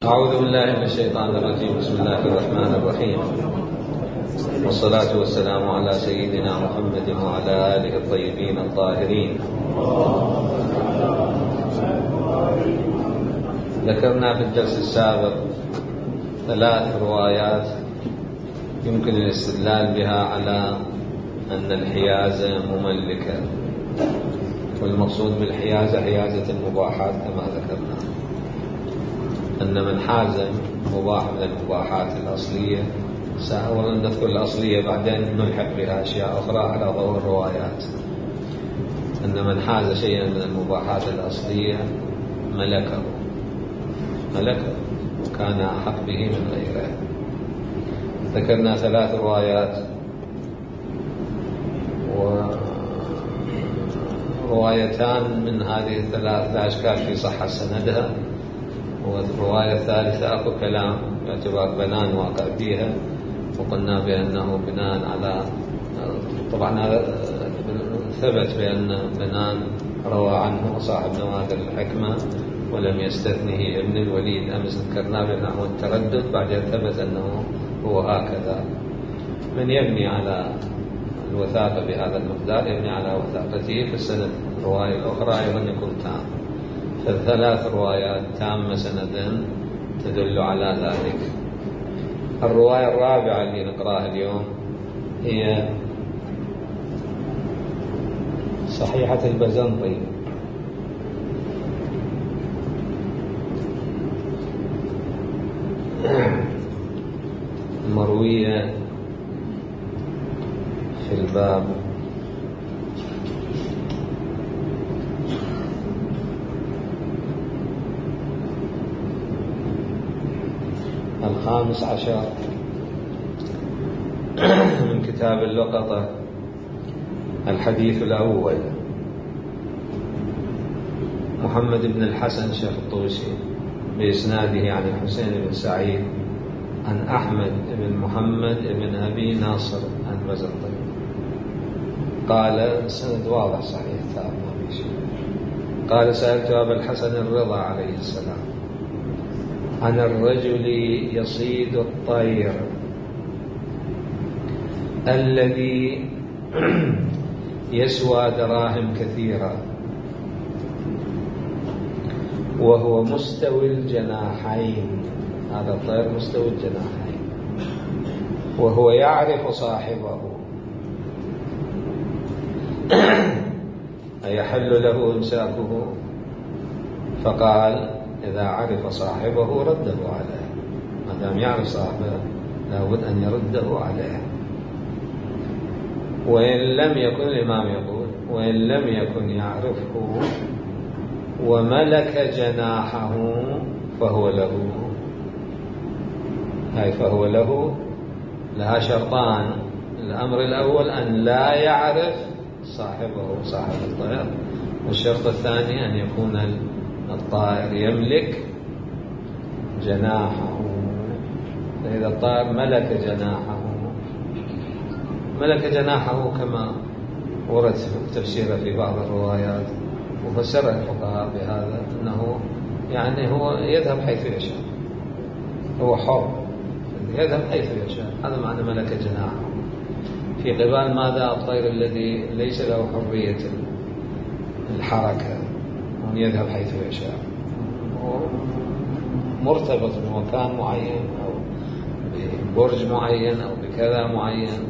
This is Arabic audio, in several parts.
أعوذ بالله من الشيطان الرجيم. بسم الله الرحمن الرحيم، والصلاة والسلام على سيدنا محمد وعلى آله الطيبين الطاهرين. ذكرنا في الدرس السابق 3 روايات يمكن الاستدلال بها على أن الحيازة مملكة، والمقصود بالحيازة حيازة المباحات كما ذكرنا، أن من حاز مباح من المباحات الأصلية. سأولا نذكر الأصلية بعدين نلحق بها أشياء أخرى على ضوء الروايات. أن من حاز شيئا من المباحات الأصلية ملكه كان أحق به من غيره. ذكرنا 3 روايات، وروايتان من هذه ال3 لا إشكال في صحة سندها، والرواية الثالثة أكو كلام باعتبار بنان واقع فيها، وقلنا بأنه بناء على طبعا هذا ثبت بأن بنان روى عنه صاحب نوادر الحكمة ولم يستثنه ابن الوليد. أمس ذكرنا بأنه التردد، بعدين ثبت أنه هو هكذا. من يبني على الوثاقة بهذا المقدار يبني على وثاقته في السند. الرواية الأخرى أيضا يكون تام. ف3 روايات تامة سندا تدل على ذلك. الرواية الرابعة اللي نقراها اليوم هي صحيحة البزنطي، مروية في الباب 15 من كتاب اللقطة. الحديث الأول: محمد بن الحسن شيخ الطوسي بإسناده عن الحسين بن سعيد عن أحمد بن محمد بن أبي ناصر عن بزنطي قال: سند واضح صحيح تام ما في شيء. قال: سألت أبا الحسن الرضا عليه السلام عن الرجل يصيد الطير الذي يسوى دراهم كثيرة وهو مستوي الجناحين. هذا الطير مستوي الجناحين وهو يعرف صاحبه، أيحل له إمساكه؟ فقال: إذا عرف صاحبه رده عليه. ما دام يعرف صاحبه لابد أن يرده عليه. وإن لم يكن، الإمام يقول: وإن لم يكن يعرفه وملك جناحه فهو له. فهو له لها شرطان: الأمر الأول أن لا يعرف صاحبه صاحب الطير، والشرط الثاني أن يكون الطائر يملك جناحه. فإذا الطائر ملك جناحه كما ورد تفسيره في بعض الروايات، وفسره الفقهاء بهذا أنه يعني هو يذهب حيث يشاء، هو حر يذهب حيث يشاء. هذا معنى ملك جناحه. في قبال ماذا؟ الطير الذي ليس له حرية الحركة، أن يذهب حيث يشاء، مرتبط بمكان معين أو ببرج معين أو بكذا معين،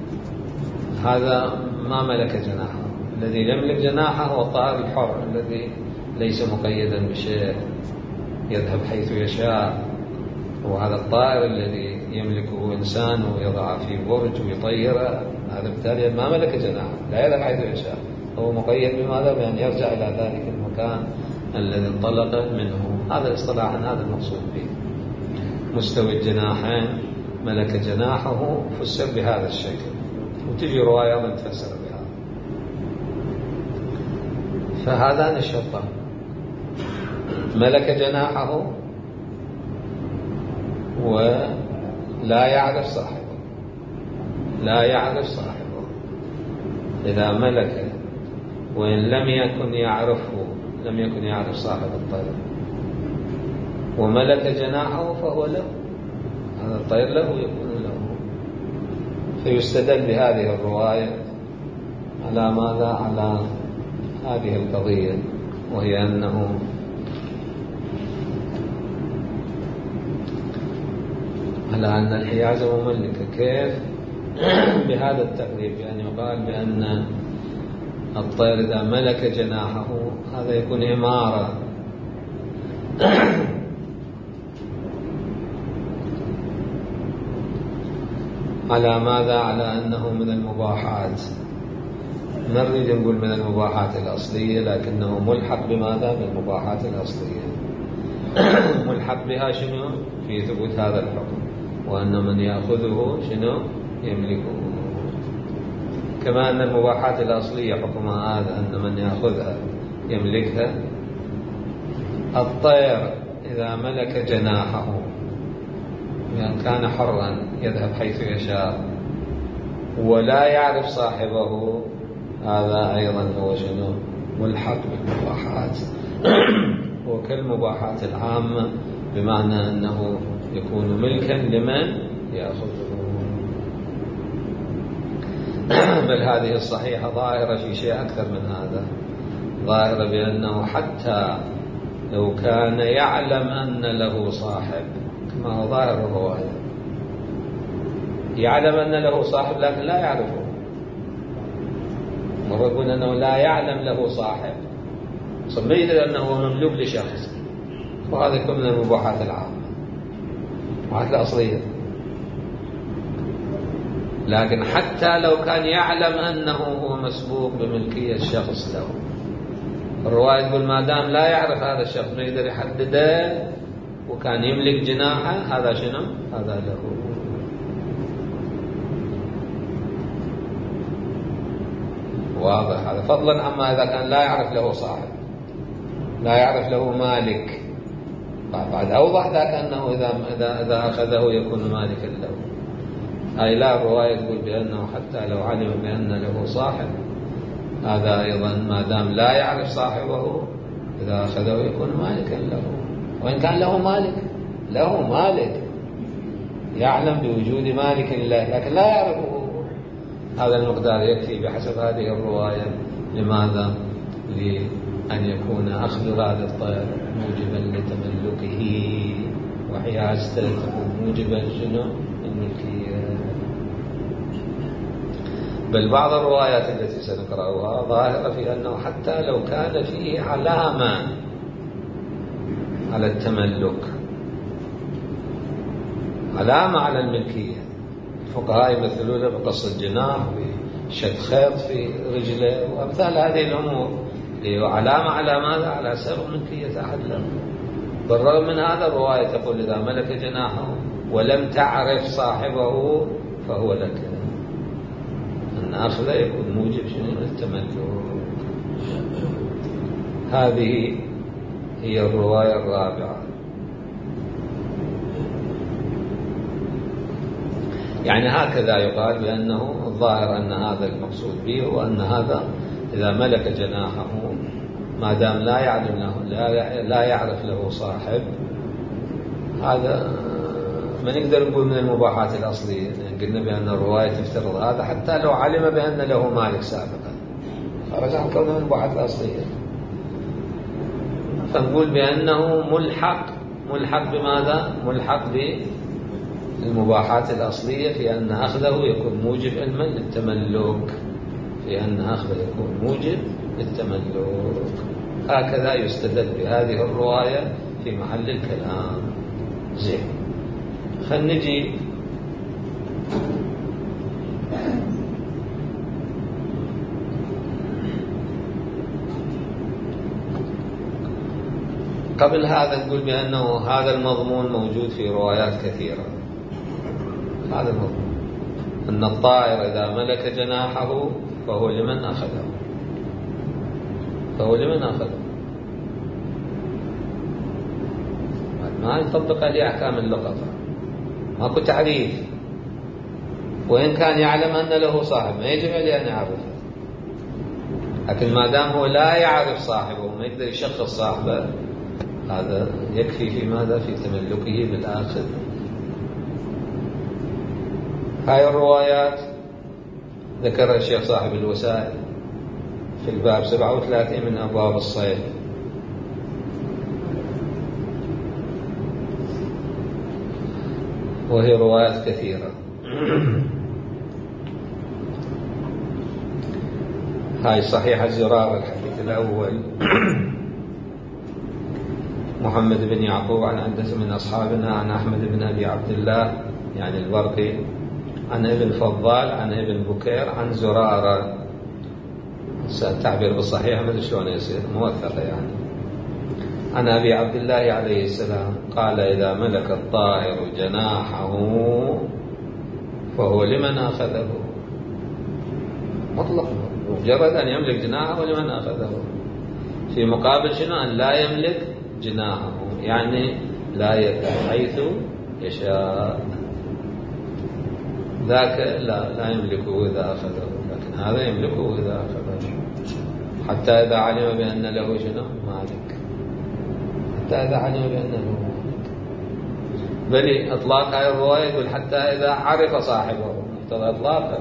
هذا ما ملك جناحه. الذي يملك جناحه هو الطائر الحر الذي ليس مقيدا بشيء، يذهب حيث يشاء. وهذا الطائر الذي يملكه إنسان ويضع في برج ويطيره، هذا بالتالي ما ملك جناحه، لا يذهب حيث يشاء، هو مقيد بماذا؟ بأن يرجع إلى ذلك المكان الذي انطلق منه. هذا اصطلاحا هذا المقصود به. مستوي الجناحين ملك جناحه فسر بهذا الشكل، وتجي رواية من تفسر بهذا. فهذان الشرطان: ملك جناحه ولا يعرف صاحبه. إذا ملك وإن لم يكن يعرف صاحب الطير وملك جناحه فهو له، هذا الطير له يكون له. فيستدل بهذه الرواية على ماذا؟ على هذه القضية، وهي أنه على أن الحياز مملكة. كيف؟ بهذا التقريب، يعني يقال بأن الطير إذا ملك جناحه هذا يكون إمارة على ماذا؟ على أنه من المباحات. ما نريد نقول من المباحات الأصلية، لكنه ملحق بماذا؟ بالمباحات الأصلية. ملحق بها شنو؟ في ثبوت هذا الحكم، وأن من يأخذه شنو؟ يملكه. كما أن المباحات الأصلية حكمها هذا، أن من يأخذها يملكها. الطير إذا ملك جناحه يعني كان حرا يذهب حيث يشاء ولا يعرف صاحبه، هذا أيضا هو شنو؟ ملحق بالمباحات. وكالمباحات العامة، بمعنى أنه يكون ملكا لمن يأخذه. بل هذه الصحيحة ظاهرة في شيء أكثر من هذا، ظاهرة بأنه حتى لو كان يعلم أن له صاحب، كما هو ظاهر الرواية، يعلم أن له صاحب لكن لا يعرفه، وهو يقول أنه لا يعلم له صاحب، ما يدري أنه مملوك لشخص، وهذا يكون من المباحات العامة، المباحات الأصلية. لكن حتى لو كان يعلم أنه هو مسبوق بملكية الشخص له، الرواية تقول ما دام لا يعرف هذا الشخص ما يقدر يحدده وكان يملك جناحه، هذا شنو؟ هذا له. واضح هذا، فضلا عما إذا كان لا يعرف له صاحب، لا يعرف له مالك. بعد أوضح ذاك أنه إذا أخذه يكون مالكا له. أي لا، الرواية تقول بأنه حتى لو علم بأن له صاحب، هذا أيضا ما دام لا يعرف صاحبه إذا أخذه يكون مالكا له. وإن كان له مالك يعلم بوجود مالك له لكن لا يعرفه، هذا المقدار يكفي بحسب هذه الرواية. لماذا؟ لأن يكون أخذ هذا الطير موجبا لتملكه، وحيازته تكون موجبا شنو؟ الملكية. بل بعض الروايات التي سنقرأها ظاهرة في أنه حتى لو كان فيه علامة على التملك، علامة على الملكية، الفقهاء يمثلون بقص الجناح، بشد خيط في رجله، وأمثال هذه الأمور، علامة على ماذا؟ على سبب ملكية أحد له. بالرغم من هذا الرواية تقول إذا ملك جناحه ولم تعرف صاحبه فهو لك، أن أخذه يكون موجب شنو؟ التملك. هذه هي الرواية الرابعة. يعني هكذا يقال بأنه الظاهر أن هذا المقصود به، وأن هذا إذا ملك جناحه ما دام لا يعلم له، لا يعرف له صاحب، هذا ما نقدر نقول من المباحات الأصلية. قلنا بأن الرواية تفترض هذا حتى لو علم بأن له مالك سابقا، خرج عن كونه من المباحات الأصلية. فنقول بأنه ملحق بماذا؟ ملحق بالمباحات الأصلية، في أن أخذه يكون موجب علما للتملك، في أن أخذه يكون موجب للتملك. هكذا يستدل بهذه الرواية في محل الكلام. زين، خلينا نجي قبل هذا نقول بأنه هذا المضمون موجود في روايات كثيرة. هذا المضمون أن الطائر إذا ملك جناحه فهو لمن أخذه، ما يطبق عليه أحكام اللقطة، ماكو تعريف. وإن كان يعلم أن له صاحب ما يجب عليه أن يعرفه، لكن ما دام هو لا يعرف صاحبه وما يقدر يشخص صاحبه، هذا يكفي في ماذا؟ في تملكه بالآخر. هاي الروايات ذكرها الشيخ صاحب الوسائل في الباب 37 من أبواب الصيد. وهي روايات كثيرة. هاي صحيح الزرار الحديث الأول محمد بن يعقوب عن عدة من أصحابنا عن أحمد بن أبي عبد الله يعني البرقي عن ابن فضال عن ابن بكير عن زرارة. التعبير بالصحيح ما شلون يصير موثقة يعني. عن أبي عبد الله عليه السلام قال إذا ملك الطائر جناحه فهو لمن أخذه مطلق، مجرد أن يملك جناحه لمن أخذه. في مقابل شنو؟ أن لا يملك جناحه يعني لا يذهب حيث يشاء. ذاك لا يملكه إذا أخذه، لكن هذا يملكه إذا أخذه حتى إذا علم بأن له شنو؟ مالك. حتى إذا علم بأن له مالك. بل إطلاق هذه الرواية يقول حتى إذا عرف صاحبه، مقتضى إطلاقها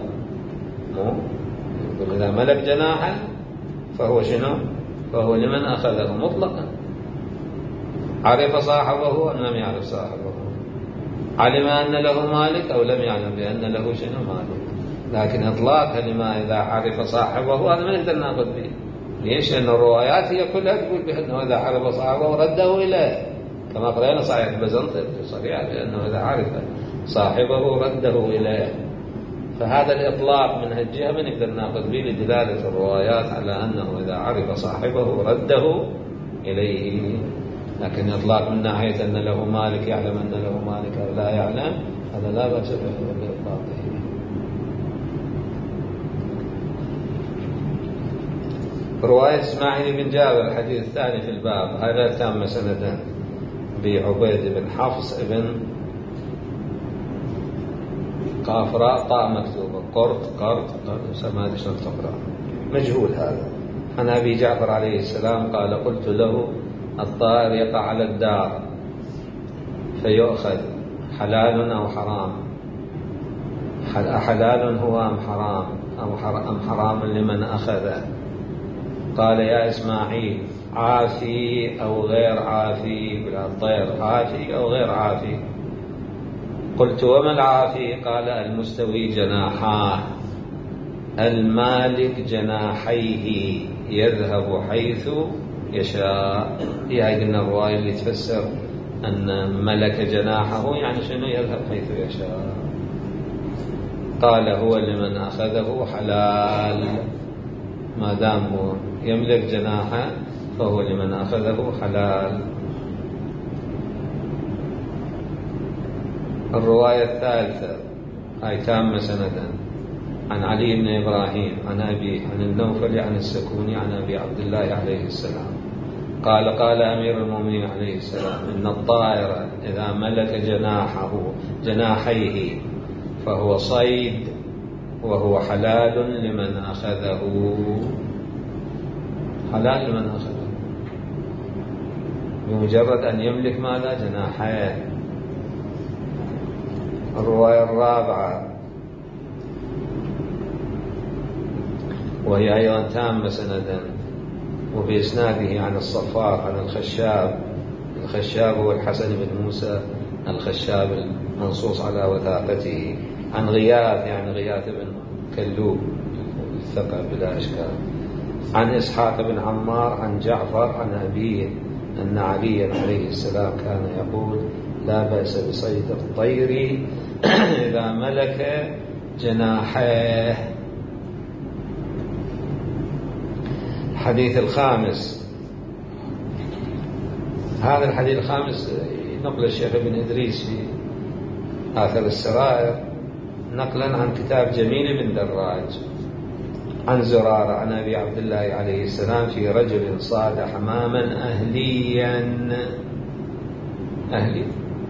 يقول إذا ملك جناحا فهو شنو؟ فهو لمن أخذه مطلقا. عرف صاحبه أم لم يعرف صاحبه، علم أن له مالك أو لم يعلم بأن له شنو؟ مالك. لكن إطلاق كلمة إذا عرف صاحبه هذا ما نقدر ناخذ به. ليش؟ لأن الروايات هي كلها تقول بأنه إذا عرف صاحبه رده إليه، كما قرأنا صحيح البزنطي صريح بأنه إذا عرف صاحبه رده إليه. فهذا الإطلاق من هالجهة ما نقدر ناخذ به لدلالة الروايات على أنه إذا عرف صاحبه رده إليه. لكن إطلاق من ناحية أن له مالك يعلم أن له مالك أو لا يعلم هذا لا بأس بإطلاقه. رواية إسماعيل بن جابر الحديث الثاني في الباب هذا تام سندا بعبيد بن حفص بن قافراء طاء مكتوبة قرط ما أدري شلون تقرأ مجهول هذا. عن أبي جعفر عليه السلام قال قلت له الطائر يقع على الدار فيؤخذ حلال أو حرام، حلال هو أم حرام أم حرام لمن أخذه؟ قال يا إسماعيل عافي أو غير عافي بالطير، عافي أو غير عافي. قلت وما العافي؟ قال المستوي جناحاه المالك جناحيه يذهب حيث يشاء. هي قلنا الرواية اللي تفسر أن ملك جناحه يعني شنو؟ يذهب حيث يشاء. قال هو لمن أخذه حلال، ما دام يملك جناحه فهو لمن أخذه حلال. الرواية الثالثة هاي تامة سندا عن علي بن إبراهيم عن أبي عن النوفل عن السكوني عن أبي عبد الله عليه السلام قال قال أمير المؤمنين عليه السلام إن الطائر إذا ملك جناحيه فهو صيد وهو حلال لمن أخذه. حلال لمن أخذه بمجرد أن يملك ماذا؟ جناحيه. الرواية الرابعة وهي أيضا تامة سندا وبإسناده عن الصفار عن الخشاب هو الحسن بن موسى الخشاب المنصوص على وثاقته عن غياث يعني غياث بن كلوب الثقة بلا إشكال عن إسحاق بن عمار عن جعفر عن أبيه أن علي عليه السلام كان يقول لا بأس بصيد الطير إذا ملك جناحيه. الحديث الخامس هذا الحديث الخامس نقل الشيخ ابن إدريس في آثر السرائر نقلا عن كتاب جميل بن دراج عن زرارة عن أبي عبد الله عليه السلام في رجل صاد حماما أهليا. أهلي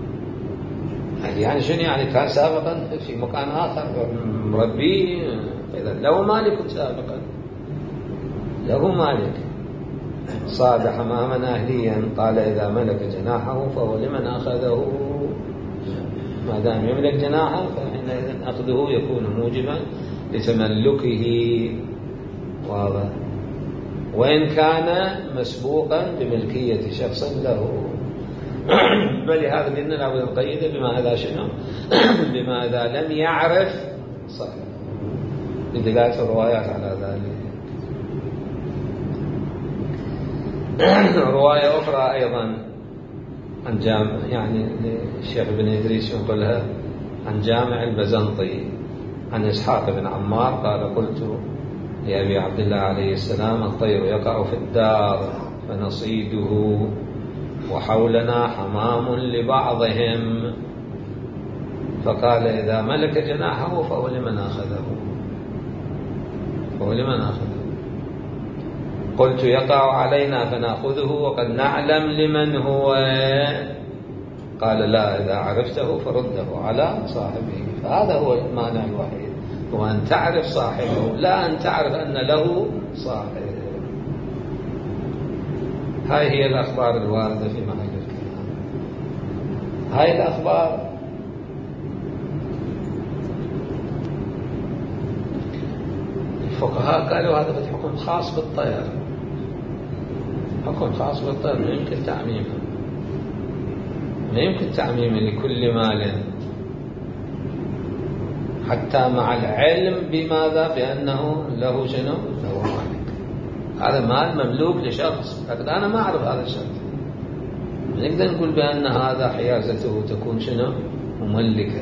يعني شنو؟ يعني كان سابقا في مكان آخر مربيه، إذا له مالك سابقا له مالك صاد حماما أهليا قال إذا ملك جناحه فهو لمن أخذه. ما دام يملك جناحه فحينئذ أخذه يكون موجبا لتملكه. واضح. وإن كان مسبوقا بملكية شخص له. فلهذا قلنا لابد أن نقيد بما إذا شنو بما إذا لم يعرف صحيح بدلالة الروايات على ذلك. رواية أخرى أيضا عن جامع يعني الشيخ بن إدريس ينقلها عن جامع البزنطي عن إسحاق بن عمار قال قلت لأبي عبد الله عليه السلام الطير يقع في الدار فنصيده وحولنا حمام لبعضهم فقال إذا ملك جناحه فهو لمن أخذه. قلت يقع علينا فنأخذه وقد نعلم لمن هو. قال لا إذا عرفته فرده على صاحبه. فهذا هو المانع الوحيد، هو أن تعرف صاحبه لا أن تعرف أن له صاحب. هاي هي الأخبار الواردة في محل الكلام. هاي الأخبار الفقهاء قالوا هذا حكم خاص بالطير، حكم خاص بالطير، ما يمكن تعميمه لكل مال حتى مع العلم بماذا بأنه له شنو له مالك. هذا مال مملوك لشخص لكن أنا ما أعرف هذا الشخص، نقدر نقول بأن هذا حيازته تكون شنو مملكة.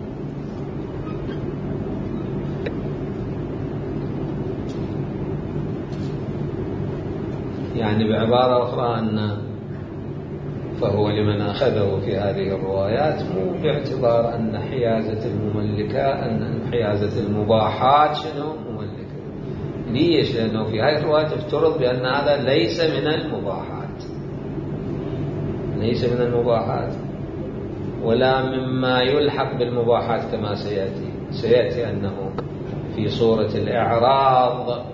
يعني بعبارة أخرى أن فهو لمن أخذه في هذه الروايات مو باعتبار أن حيازة المملكة أن حيازة المباحات شنو مملكة. ليش؟ لأنه في هذه الروايات تفترض بأن هذا ليس من المباحات ولا مما يلحق بالمباحات كما سيأتي أنه في صورة الإعراض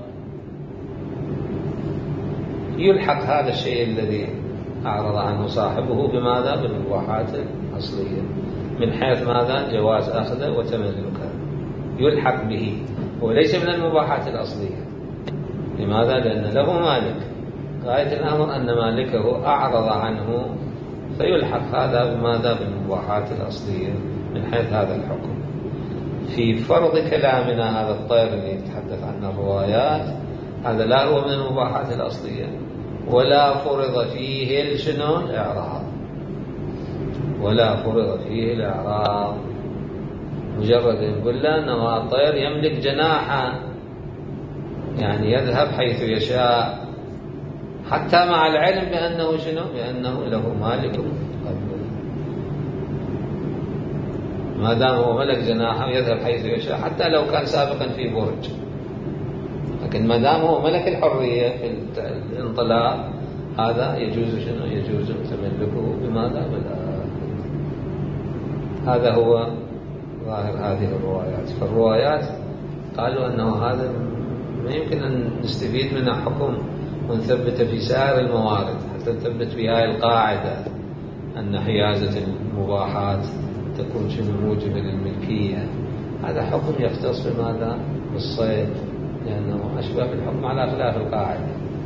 يلحق هذا الشيء الذي أعرض عنه صاحبه بماذا بالمباحات الأصلية من حيث ماذا جواز أخذه وتملكه يلحق به وليس من المباحات الأصلية. لماذا؟ لأن له مالك، غاية الأمر أن مالكه أعرض عنه فيلحق هذا بماذا بالمباحات الأصلية من حيث هذا الحكم. في فرض كلامنا هذا الطير اللي يتحدث عنه الروايات هذا لا هو من المباحات الأصلية ولا فرض فيه الإعراض مجرد يقول له أنه الطير يملك جناحا يعني يذهب حيث يشاء حتى مع العلم بأنه بأنه له مالك ما دام هو ملك جناحه يذهب حيث يشاء حتى لو كان سابقا في برج، لكن ما دام هو ملك الحرية في الانطلاق هذا يجوز تملكه بماذا هذا هو ظاهر هذه الروايات. فالروايات قالوا أنه هذا ما يمكن أن نستفيد منه حكم ونثبت في سائر الموارد حتى نثبت في هذه القاعدة أن حيازة المباحات تكون موجبة للملكية. هذا حكم يختص بماذا بالصيد لأنه أشبه بالحكم على خلاف القاعدة.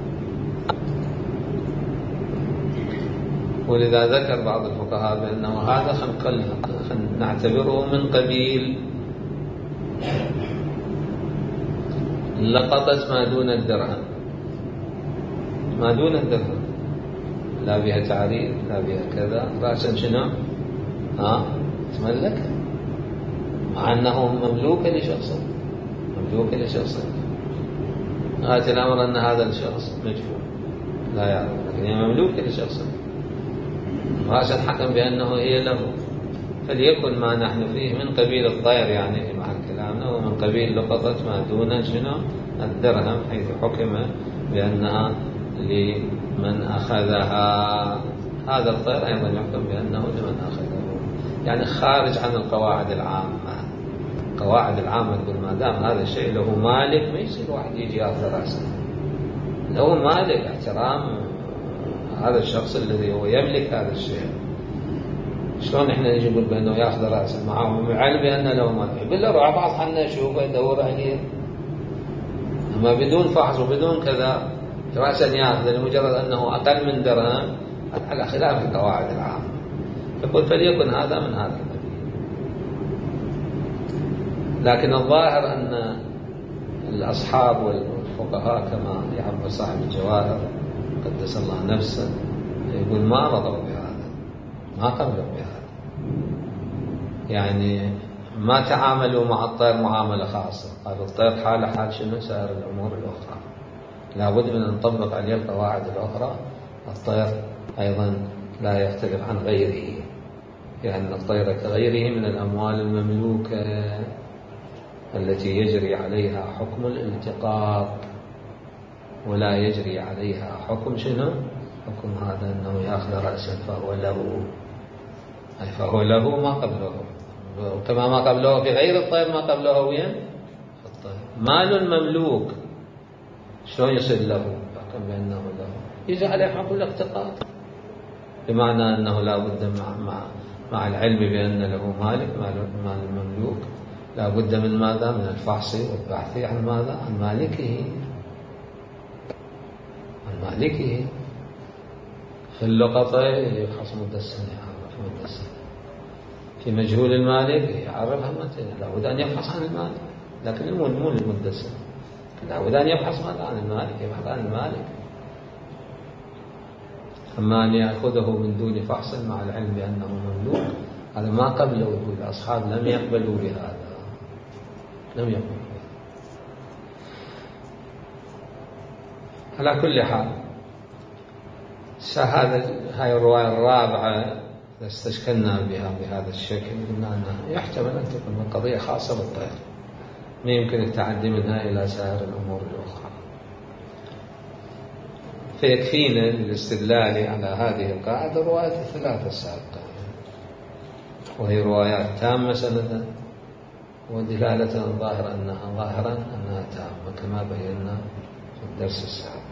ولذا ذكر بعض الفقهاء بأنه هذا نعتبره من قبيل لقطة ما دون الدرهم لا بها تعريف لا بها كذا رأسا تملك مع أنه مملوك لشخص غاية الأمر أن هذا الشخص مجهول لا يعرف لكن هي مملوك لشخص رأسا حكم بأنه هي له. فليكن ما نحن فيه من قبيل الطير يعني في محل كلامنا ومن قبيل لقطة ما دون الدرهم حيث حكم بأنها لمن أخذها. هذا الطير أيضا يحكم بأنه لمن أخذه يعني خارج عن القواعد العامة. القواعد العامة تقول ما دام هذا الشيء له مالك ما يصير واحد يجي يأخذ رأسه له مالك، احترام هذا الشخص الذي هو يملك هذا الشيء. شلون احنا نجي نقول بانه ياخذ راسه معه ويعلم بان له مالك؟ يقول له روح ابحث عنه شوفه دور عليه، اما بدون فحص وبدون كذا راسا ياخذ لمجرد انه اقل من درهم على خلاف القواعد العامه. يقول فليكن هذا من هذا القبيل. لكن الظاهر ان الاصحاب والفقهاء كما يعبر صاحب الجواهر قدس الله نفسه يقول ما رضوا بهذا، ما قبلوا بهذا، يعني ما تعاملوا مع الطير معاملة خاصة. قالوا الطير حاله حال شنو سائر الأمور الأخرى، لابد من أن نطبق عليه القواعد الأخرى. الطير أيضا لا يختلف عن غيره، لأن الطير كغيره من الأموال المملوكة التي يجري عليها حكم الالتقاط، ولا يجري عليها حكم شنو؟ حكم هذا أنه يأخذ رأسا فهو له، أي فهو له ما قبله، كما ما قبله في غير الطير ما قبله وين؟ الطير. مال مملوك شلون يصير له؟ يحكم بأنه له، يجي عليه حكم الاقتطاع، بمعنى أنه لا بد مع العلم بأن له مالك، مال المملوك لا بد من ماذا؟ من الفحص والبحث عن ماذا؟ عن مالكه، عن مالكه. في اللقطة يفحص مدة السنة، يعرف مدة السنة. في مجهول المالك يعرف همتين، لا بد أن يبحث عن المالك، لكن مو لمدة السنة، لا بد أن يبحث ماذا؟ عن المالك، يبحث عن المالك. أما أن يأخذه من دون فحص مع العلم بأنه مملوك، هذا ما قبله. يقول الأصحاب لم يقبلوا بهذا، لم يقبلوا بهذا. على كل حال هاي الرواية الرابعة استشكلنا بها بهذا الشكل، قلنا أنها يحتمل أن تكون قضية خاصة بالطير، ما يمكن التعدي منها إلى سائر الأمور الأخرى. فيكفينا للاستدلال على هذه القاعدة الروايات الثلاثة السابقة، وهي روايات تامة سندا، ودلالة ظاهرا أنها تامة كما بينا في الدرس السابق.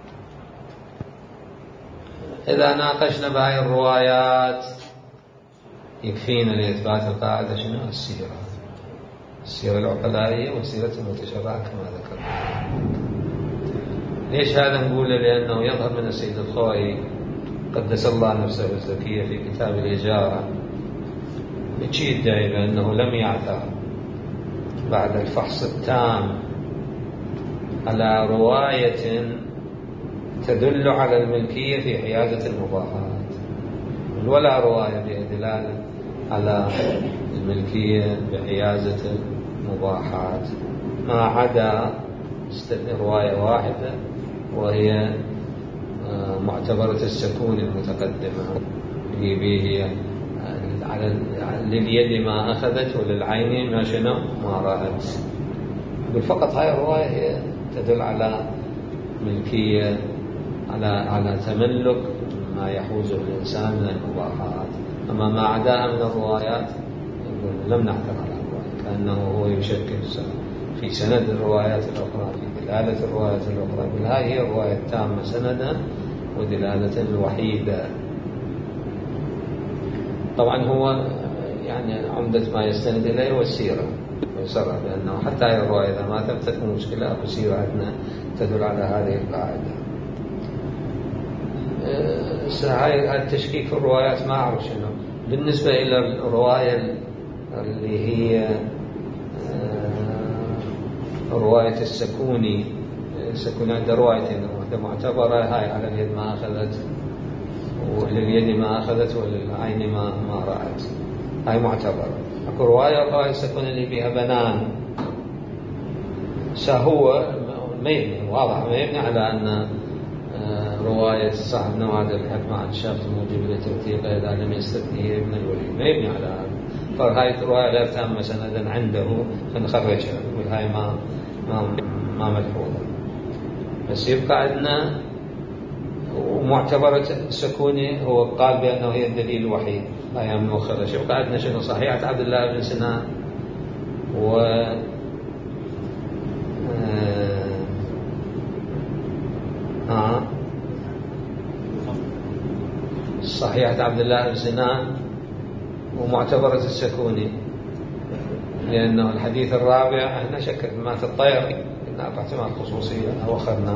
إذا ناقشنا بهذه الروايات يكفينا لإثبات القاعدة شنو؟ السيرة العقلائية والسيرة المتشرعة كما ذكرنا. ليش هذا نقوله؟ لأنه يظهر من السيد الخوئي قدس الله نفسه الزكية في كتاب الإجارة يدعي بأنه لم يعثر بعد الفحص التام على رواية تدل على الملكية في حيازة المباحات، ولا رواية فيها دلالة على الملكية بحيازة المباحات، ما عدا رواية واحدة وهي معتبرة السكون المتقدمة، هي لليد ما أخذت وللعين ما شنو ما رأت. فقط هاي الرواية هي تدل على ملكية، على تملك ما يحوزه الإنسان من المباحات. أما ما عداها من الروايات لم نعثر على الرواية، كأنه هو يشكل في سند الروايات الأخرى، في دلالة الروايات الأخرى. هذه هي الرواية التامة سندا ودلالة الوحيدة. طبعا هو يعني عمدة ما يستند إليه هو السيرة، ويصرح بأنه حتى هذه الرواية إذا ما ثبتت مشكلة السيرة عندنا تدل على هذه القاعدة. هاي التشكيك في الروايات ما أعرف شنو. بالنسبة إلى الرواية اللي هي رواية السكوني عنده روايتين، واحدة معتبرة هاي على اليد ما أخذت، ولليد ما أخذت وللعين ما رأت، هاي معتبرة. أكو رواية السكون اللي فيها بنان، هو ما يبني واضح، ما يبني على أن رواية صاحب نوادر الحكمة عن شخص موجب لتوثيقه إذا لم يستثني ابن الولي، ما يبني على هذا. فهاي الرواية غير تامة سندا عنده فنخرجها، نقول هاي ما ملحوظة. بس يبقى عندنا ومعتبرة السكوني هو قال بأنه هي الدليل الوحيد، هاي من مخرج. يبقى عندنا شنو؟ صحيحة عبد الله بن سنان صحيحة عبد الله بن سنان ومعتبرة السكوني، لأنه الحديث الرابع احنا شك في مات الطير، قلنا باعتماد خصوصية أو أخذنا.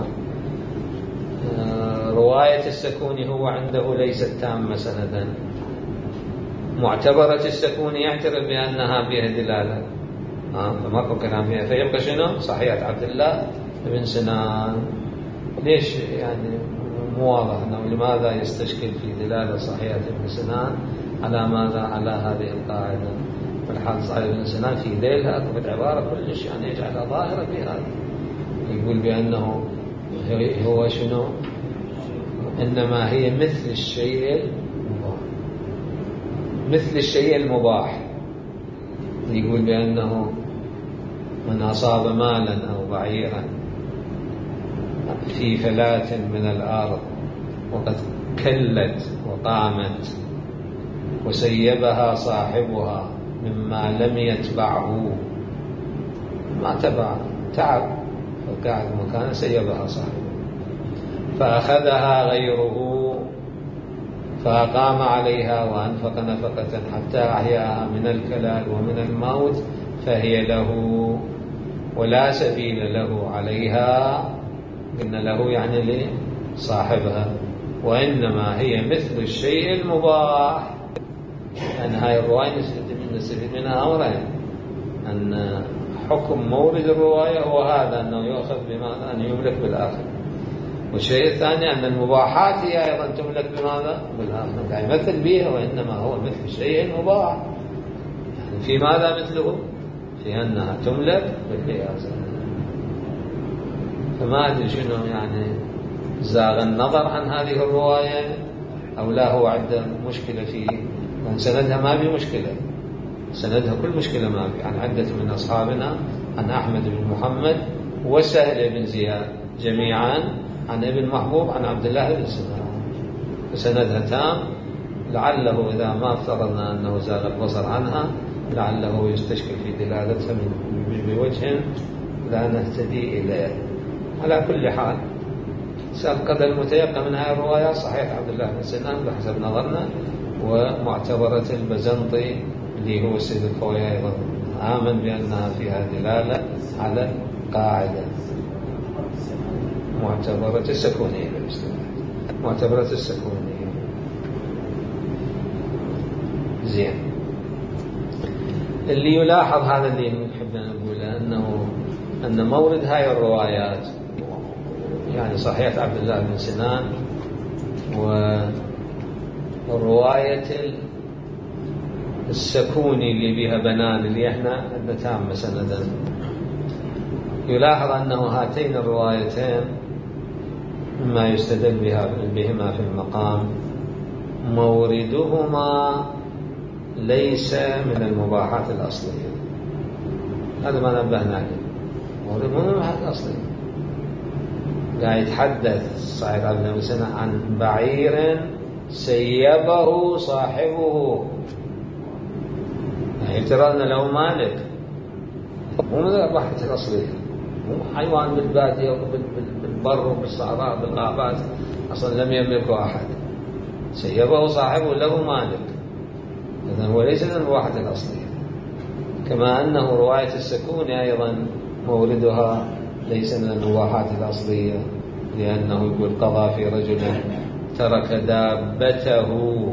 رواية السكوني هو عنده ليست تامة سندا. معتبرة السكوني يعترف بأنها فيها دلالة، فماكو كلام فيها، فيبقى شنو؟ صحيحة عبد الله بن سنان. ليش يعني مو واضح أنه لماذا يستشكل في دلالة صحيحة ابن سنان على ماذا؟ على هذه القاعدة. والحال صحيح ابن سنان في ذيلها أكبر عبارة كلش يعني يجعلها ظاهرة في هذا، يقول بأنه هو شنو؟ إنما هي مثل الشيء المباح، مثل الشيء المباح. يقول بأنه من أصاب مالا أو بعيرا في فلاة من الأرض وقد كلت وقامت وسيبها صاحبها مما لم يتبعه، ما تبع، تعب وقاعد مكانه، سيبها صاحبه فأخذها غيره فأقام عليها وأنفق نفقة حتى أحياها من الكلال ومن الموت فهي له ولا سبيل له عليها. قلنا له يعني لصاحبها، وإنما هي مثل الشيء المباح. لأن هاي الرواية نستفيد منها أمرين: أن حكم مورد الرواية هو هذا، أنه يؤخذ بماذا؟ أن يملك بالآخر. والشيء الثاني أن المباحات هي أيضا تملك بماذا؟ بالآخر. يعني مثل بها، وإنما هو مثل الشيء المباح. يعني في ماذا مثله؟ في أنها تملك بالقياس. فما أدري شنو يعني زاغ النظر عن هذه الرواية أو لا هو عنده مشكلة فيه. لأن سندها ما في مشكلة، سندها كل مشكلة ما في، عن عدة من أصحابنا، عن أحمد بن محمد وسهل بن زياد جميعا عن ابن محبوب عن عبد الله بن سنان، فسندها تام. لعله إذا ما افترضنا أنه زاغ البصر عنها لعله يستشكل في دلالتها بوجه لا نهتدي إليه. على كل حال سأبقى المتيقن من هذه الروايات صحيح عبد الله بن سنان بحسب نظرنا، ومعتبرة البزنطي اللي هو السيد الخوي أيضا آمن بأنها فيها دلالة على قاعدة. معتبرة السكونية معتبرة السكونية. زين. اللي يلاحظ هذا اللي نحب نقوله أن مورد هاي الروايات يعني صحيح عبد الله بن سنان ورواية السكوني اللي بها بنان اللي احنا عندنا تامة سندا، يلاحظ أنه هاتين الروايتين مما يستدل بهما في المقام موردهما ليس من المباحات الأصلية. هذا ما نبهنا عليه، موردهما من المباحات الأصلية. قاعد يتحدث صاحب عبد الله بن سنان عن بعير سيبه صاحبه، يعني افترضنا له مالك، مو من المباحات الأصلية، مو حيوان بالبادية وبالبر وبالصحراء وبالغابات أصلا لم يملكه أحد، سيبه صاحبه له مالك. إذن هو ليس من المباحات الأصلية. كما أنه رواية السكون أيضا موردها ليس من المباحات الأصلية، لأنه يقول قضى في رجل ترك دابته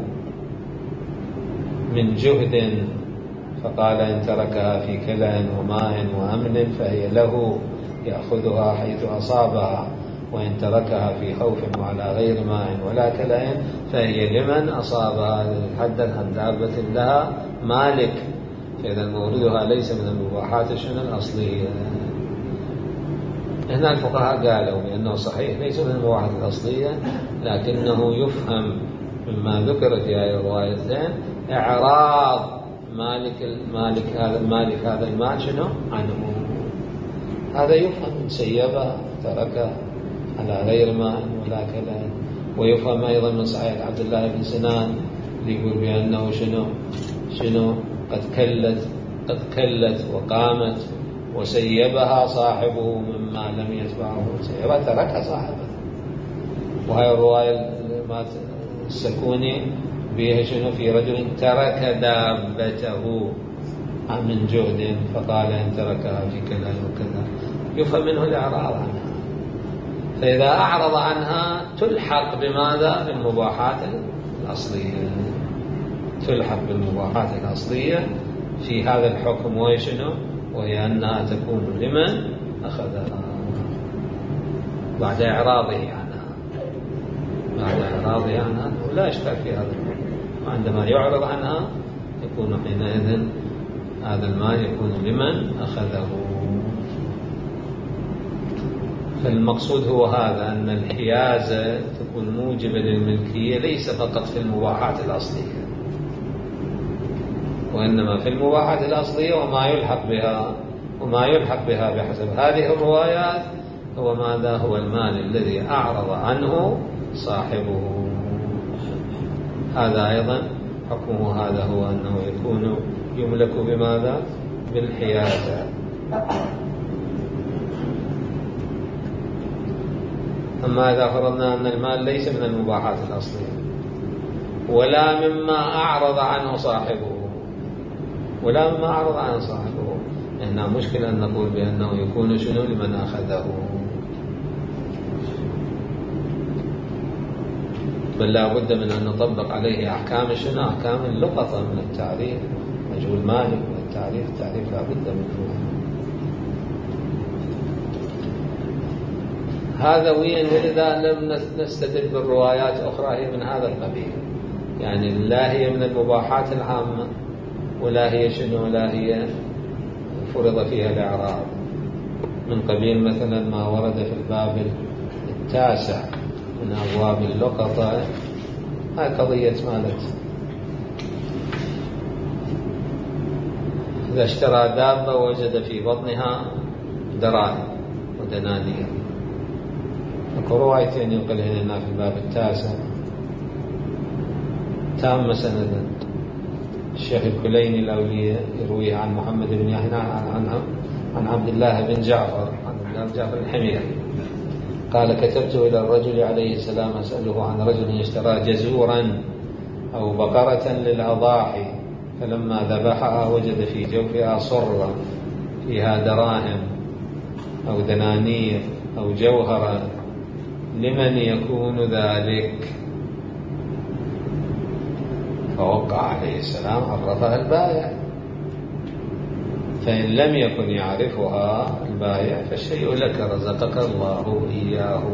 من جهد فقال إن تركها في كلأ وماء وأمن فهي له يأخذها حيث أصابها، وإن تركها في خوف وعلى غير ماء ولا كلأ فهي لمن أصابها. يتحدث عن دابة لها مالك، فإذا موردها ليس من المباحات الأصلية. هنا الفقهاء قالوا بأنه صحيح ليس من المباحات الأصلية، لكنه يفهم مما ذكر في هذه الروايتين إعراض مالك هذا المال شنو عنه. هذا يفهم، سيبه ترك على غير ماء ولا كلام. ويفهم أيضا من صحيح عبد الله بن سنان اللي يقول بأنه شنو قد كلت وقامت وسيبها صاحبه مما لم يتبعه، سيبها تركها صاحبه. وهي الرواية السكوني بها شنو؟ في رجل ترك دابته من جهد فقال إن تركها في كذا وكذا، يفهم منه الإعراض عنها. فإذا أعرض عنها تلحق بماذا؟ بالمباحات الأصلية، تلحق بالمباحات الأصلية في هذا الحكم، وهي شنو؟ وهي أنها تكون لمن أخذها بعد إعراضه عنها، بعد إعراضه عنها ولا إشكال في هذا الحكم. وعندما يعرض عنها يكون حينئذ هذا المال يكون لمن أخذه. فالمقصود هو هذا، أن الحيازة تكون موجبة للملكية ليس فقط في المباحات الأصلية، وإنما في المباحات الأصلية وما يلحق بها بحسب هذه الروايات هو ماذا؟ هو المال الذي أعرض عنه صاحبه. هذا أيضا حكمه هذا هو أنه يكون يملك بماذا؟ بالحيازة. أما إذا فرضنا أن المال ليس من المباحات الأصلية ولا مما أعرض عنه صاحبه، هنا مشكلة أن نقول بأنه يكون شنو؟ لمن أخذه. بل لا بد من أن نطبق عليه أحكام شنو؟ أحكام اللقطة من التعريف، مجهول مالك من التعريف لا بد منه. هذا وين إذا لم نستدل بالروايات أخرى هي من هذا القبيل، يعني لا هي من المباحات العامة ولا هي شنو؟ لا هي فرض فيها الإعراض، من قبيل مثلا ما ورد في الباب 9 من أبواب اللقطة. هاي قضية مالت إذا اشترى دابة وجد في بطنها دراهم ودنانير. اكو روايتين ينقلهن هنا في الباب 9 تامة سندا. الشيخ الكليني الأولية يرويه عن محمد بن يحيى عن عبد الله بن جعفر الحميري قال: كتبت إلى الرجل عليه السلام أسأله عن رجل اشترى جزورا أو بقرة للأضاحي، فلما ذبحها وجد في جوفها صرة فيها دراهم أو دنانير أو جوهرة، لمن يكون ذلك؟ فوقع عليه السلام عرفها البائع، فإن لم يكن يعرفها البائع فالشيء لك رزقك الله إياه.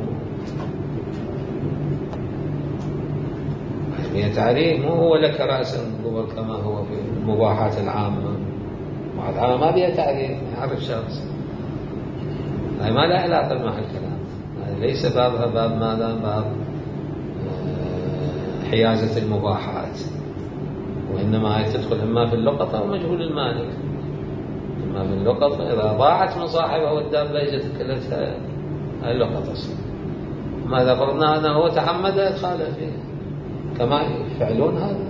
هي تعريف، مو هو لك رأسا قبل كما هو في المباحات العامة. العامة ما بها تعريف، يعرف شخص، هذا ما لا علاقة بمحل الكلام. ليس بابها باب ماذا؟ باب حيازة المباحات، وإنما هي تدخل إما في اللقطة أو مجهول المالك. إما في اللقطة إذا ضاعت من صاحبها والدابة إجت كلتها، هاي اللقطة أصلا. ماذا فرضنا أنه هو تعمد إدخال فيه، كما يفعلون هذا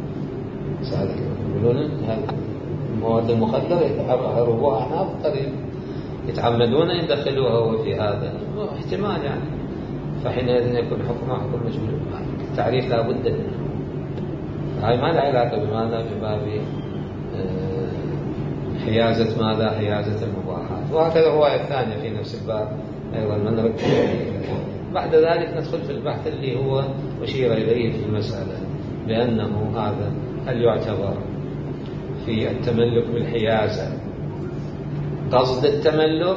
يقولون المواد المخدرة يهربوها عنها بالطريق، يتعمدون أن يدخلوها في هذا احتمال يعني. فحينئذ يكون حكمها حكم مجهول المالك. التعريف لا بد منه. هاي ما لها علاقة بماذا؟ بباب حيازة ماذا؟ حيازة المباحات. وهكذا الرواية الثانية في نفس الباب أيضا من ركز عليه. بعد ذلك ندخل في البحث اللي هو أشير إليه في المسألة، بأنه هذا هل يعتبر في التملك بالحيازة قصد التملك؟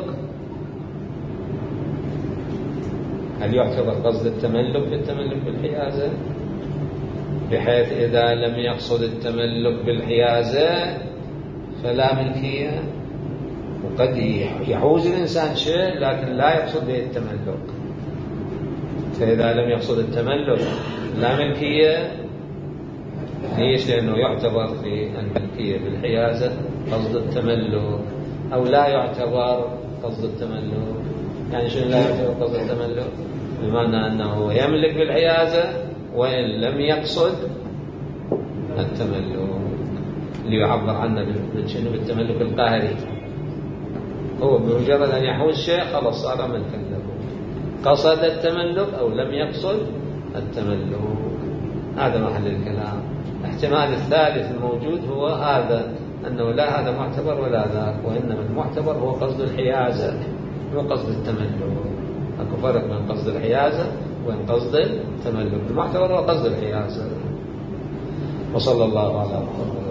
هل يعتبر قصد التملك في التملك بالحيازة، بحيث إذا لم يقصد التملك بالحيازة فلا ملكية؟ وقد يحوز الإنسان شيء لكن لا يقصد به التملك، فإذا لم يقصد التملك لا ملكية. ليش؟ لأنه يعتبر في الملكية بالحيازة قصد التملك، أو لا يعتبر قصد التملك. يعني شنو لا يعتبر قصد التملك؟ بمعنى أنه يملك بالحيازة وإن لم يقصد التملك، اللي يعبر عنه بالتملك القهري. هو بمجرد أن يحوز شيء خلاص صار ملكا له، قصد التملك أو لم يقصد التملك. هذا محل الكلام. الاحتمال الثالث الموجود هو هذا، أنه لا هذا معتبر ولا ذاك، وإنما المعتبر هو قصد الحيازة مو قصد التملك. أكو فرق بين قصد الحيازة وبين قصد التملك. المعتبر هو قصد الحيازة. وصلى الله على محمد.